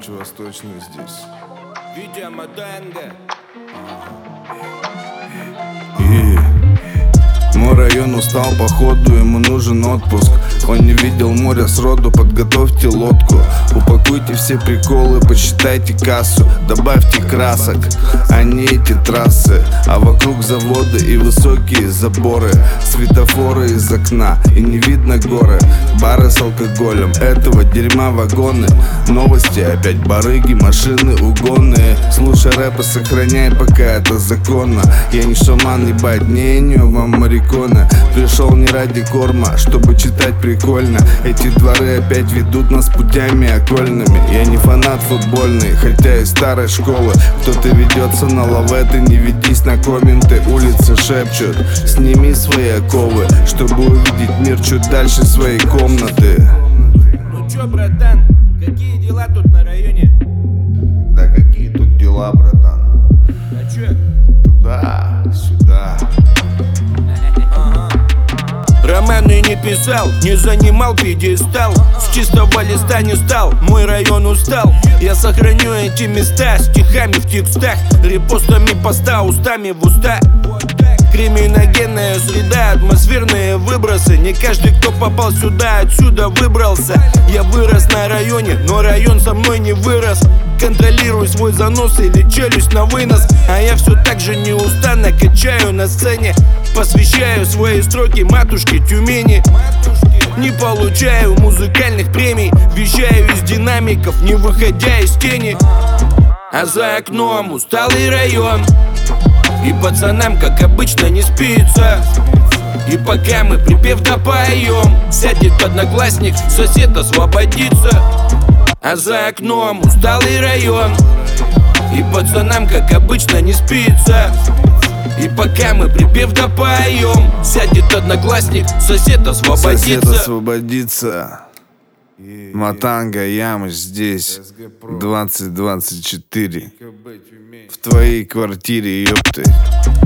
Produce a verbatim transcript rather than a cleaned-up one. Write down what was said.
Ночь восточная здесь. Витя Матенга. И мой район устал, походу, ему нужен отпуск. Он не видел моря сроду, подготовьте лодку. Упакуйте все приколы, посчитайте кассу. Добавьте красок, а не эти трассы. А вокруг заводы и высокие заборы. Светофоры из окна, и не видно горы. Бары с алкоголем, этого дерьма вагоны. Новости, опять барыги, машины угонные. Слушай рэп и сохраняй, пока это законно. Я не шаман, ебать, не энью вам марикона. Пришел не ради корма, чтобы читать прикольно. Эти дворы опять ведут нас путями окольными. Я не фанат футбольный, хотя из старой школы. Кто-то ведется на лаветы, не ведись на комменты. Улицы шепчут, сними свои оковы, чтобы увидеть мир чуть дальше своей комнаты. Ну чё, братан, какие дела тут на районе? Да какие тут дела, братан? А чё? Туда, сюда. Романы не писал, не занимал пьедестал. С чистого листа не стал, мой район устал. Я сохраню эти места стихами в текстах, репостами поста, устами в уста. Криминогенная среда, атмосферные выбросы. Не каждый, кто попал сюда, отсюда выбрался. Я вырос на районе, но район со мной не вырос. Контролируй свой занос или челюсть на вынос. А я все так же неустанно качаю на сцене. Посвящаю свои строки матушке Тюмени. Не получаю музыкальных премий, вещаю из динамиков, не выходя из тени. А за окном усталый район, и пацанам, как обычно, не спится. И пока мы припев допоем, сядет одноклассник, сосед освободится. А за окном усталый район, и пацанам, как обычно, не спится. И пока мы припев допоем, сядет одноклассник, сосед освободится. Сосед освободится. Матанга, Ямыч здесь. Двадцать двадцать четыре. В твоей квартире, ёпты.